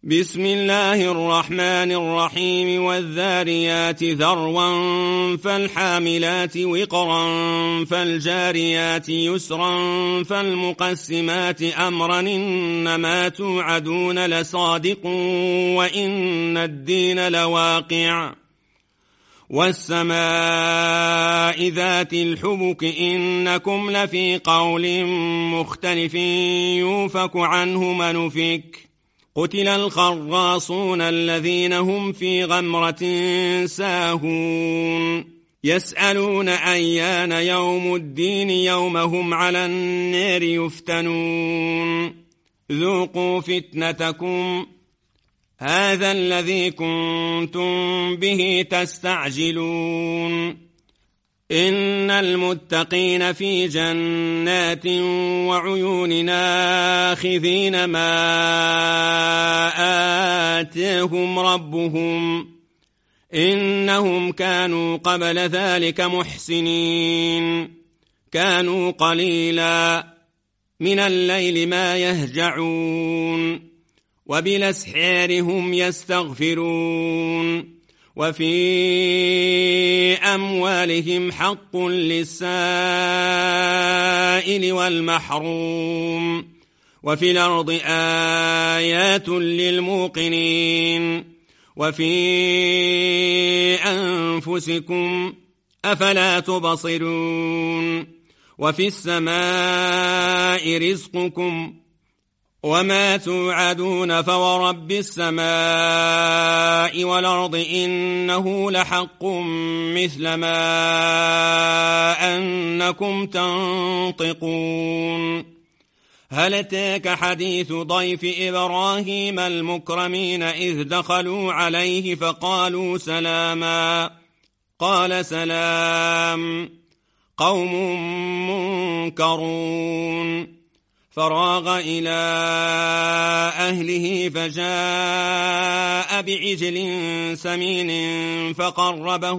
بسم الله الرحمن الرحيم والذاريات ذروا فالحاملات وقرا فالجاريات يسرا فالمقسمات أمرا إنما توعدون لصادق وإن الدين لواقع والسماء ذات الحبك إنكم لفي قول مختلف يوفك عنه من أفك قتل الخراصون الذين هم في غمرة ساهون يسألون أيان يوم الدين يوم هم على النار يفتنون ذوقوا فتنتكم هذا الذي كنتم به تستعجلون إن المتقين في جنات وعيون آخذين ما آتاهم ربهم إنهم كانوا قبل ذلك محسنين كانوا قليلا من الليل ما يهجعون وبالأسحار هم يستغفرون وفي أموالهم حق للسائل والمحروم وفي الأرض آيات للموقنين وفي أنفسكم أفلا تبصرون وفي السماء رزقكم وما توعدون فورب السماء والأرض إنه لحق مثل ما أنكم تنطقون هل أتاك حديث ضيف إبراهيم المكرمين إذ دخلوا عليه فقالوا سلاما قال سلام قوم منكرون فراغ إلى أهله فجاء بعجل سمين فقربه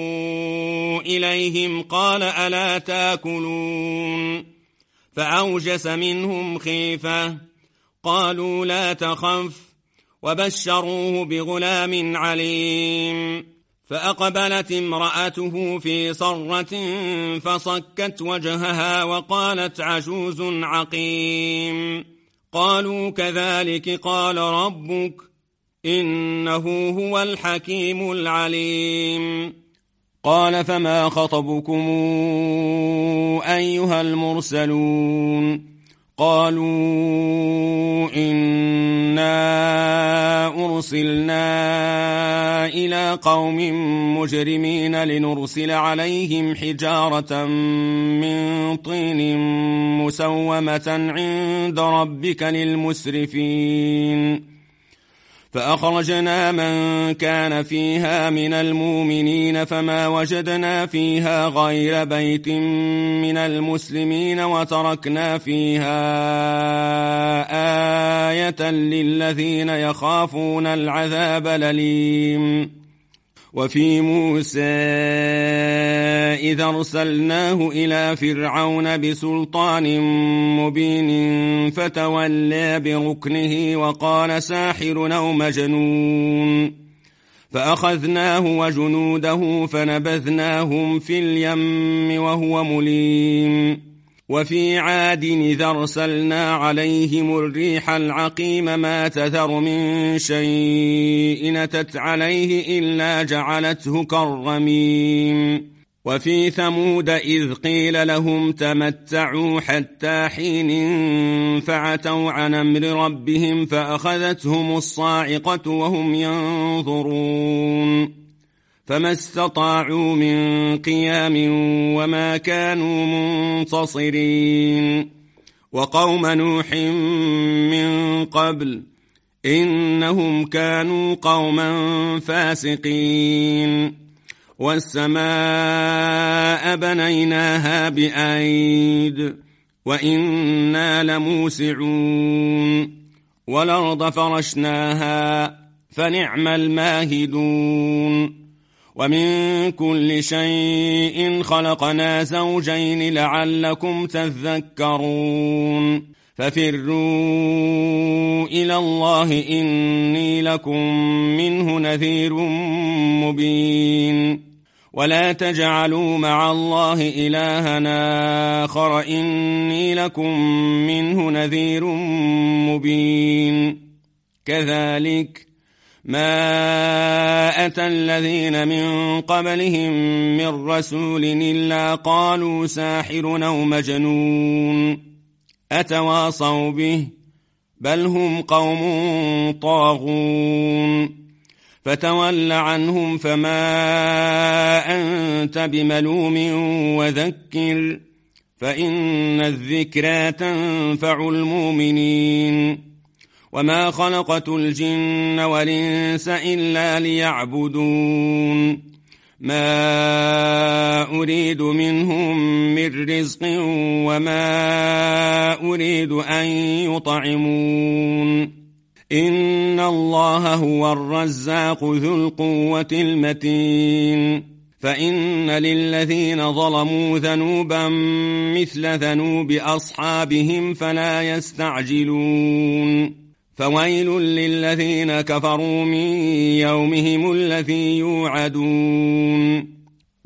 إليهم قال ألا تاكلون فأوجس منهم خيفة قالوا لا تخف وبشروه بغلام عليم فأقبلت امرأته في صرة فصكت وجهها وقالت عجوز عقيم قالوا كذلك قال ربك إنه هو الحكيم العليم قال فما خطبكم أيها المرسلون قالوا إنا أرسلنا إلى قوم مجرمين لنرسل عليهم حجارة من طين مسومة عند ربك للمسرفين فأخرجنا من كان فيها من المؤمنين فما وجدنا فيها غير بيت من المسلمين وتركنا فيها آية للذين يخافون العذاب الأليم وفي موسى إذا أرسلناه إلى فرعون بسلطان مبين فتولى بركنه وقال ساحر أو مجنون فأخذناه وجنوده فنبذناهم في اليم وهو مليم وفي عاد إذا أرسلنا عليهم الريح العقيم ما تذر من شيء أتت عليه إلا جعلته كالرميم وفي ثمود إذ قيل لهم تمتعوا حتى حين فعتوا عن أمر ربهم فأخذتهم الصاعقة وهم ينظرون فما استطاعوا من قيام وما كانوا منتصرين وقوم نوح من قبل إنهم كانوا قوما فاسقين والسماء بنيناها بأيد وإنا لموسعون والأرض فرشناها فنعم الماهدون ومن كل شيء خلقنا زوجين لعلكم تذكرون ففروا إلى الله إني لكم منه نذير مبين ولا تجعلوا مع الله إلها آخر إني لكم منه نذير مبين كذلك ما أتى الذين من قبلهم من رسول إلا قالوا ساحر أو مجنون أتواصوا به بل هم قوم طاغون فتول عنهم فما أنت بملوم وذكر فإن الذكرى تنفع المؤمنين وما خلقت الجن والإنس إلا ليعبدون ما أريد منهم من رزق وما أريد أن يطعمون إن الله هو الرزاق ذو القوة المتين فإن للذين ظلموا ذنوبا مثل ذنوب أصحابهم فلا يستعجلون فويل للذين كفروا من يومهم الذي يوعدون